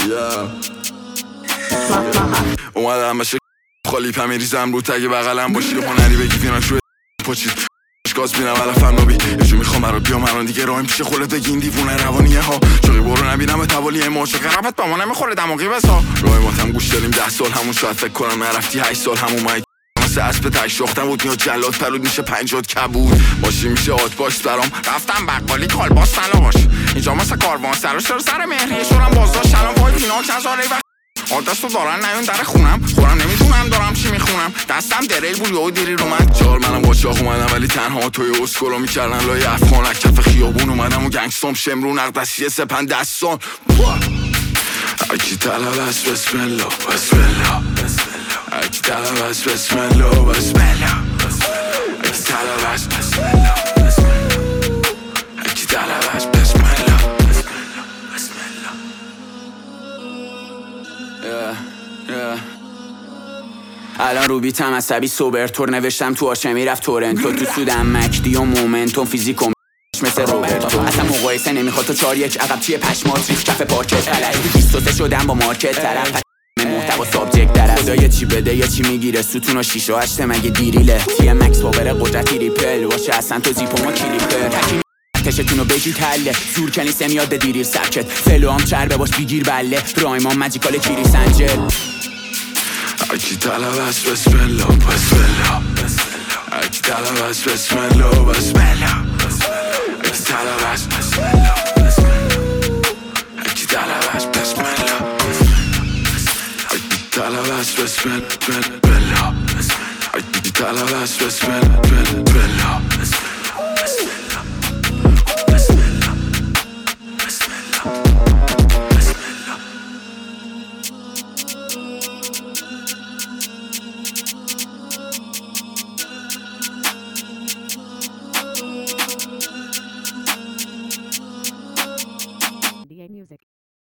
اومدم بشه خالی پمیریزم رو تگ بغلم باشی هنری بگی فینا شوی پاچید گاز بینم علفم نابی یه جو میخوام برات بیام الان دیگه راهیم پیش خودت بگی این دیوونه روانیه ها چاقی برو نبینم به توالی معاشق ربط با ما نمیخوره دماغی بسا راه ماتم گوش داریم 10 سال همون شاید فکر کنم نرفتی 8 سال همون مایی مثل اسب تک شاختم بود میاد جلاد پلود میشه 50 کبود ماشی میشه آت باش برام رفتم بقالی کالباس سلاش اینجا مثل کاروان سر سر مهریه شورم بازداشت الان وای پینا کزاره و آدرس رو دارن نیون در خونم خورم نمیدونم دارم چی میخونم دستم دریل بود یهو دیری رو من جار منم با چاق اومدم ولی تنها توی اسکولا میکردن لای افغان کف خیابون اومدم و گنگستام شمرون نقدسیه سپند دستان اکی طلب است بسم الله بسم الله اکی طلب است بسم الله بسم الله اکی طلب است بسم الله اکی طلب است بسم الله بسم الله الان رو بیتم عصبی سوبرتور نوشتم تو آشه میرفت تورنتو تو سودم مکدی و مومنتوم فیزیکوم مثل روبرتو اصلا مقایسه نمیخواد تو 4-1 عقب چیه پشمات ریخ کف پاکت غلط 23 شدم با مارکت طرف محتوا سابجکت در خدا یه چی بده یه چی میگیره ستون و 6 و 8 مگه دیریله تی ام مکس پاور قدرتی ریپل باشه اصلا تو زیپ و ما کلیپر تشتونو بگی کله زور کنیسه میاد به دیریر سرکت فلو هم چربه باش بگیر بله رایمان مجیکال کیری سنجل اکی طلب است بسم الله بسم الله اکی طلب است بسم الله بسم الله اکی طلب است بسم الله اکی طلب است بسم الله اکی طلب است بسم الله اکی طلب است بسم الله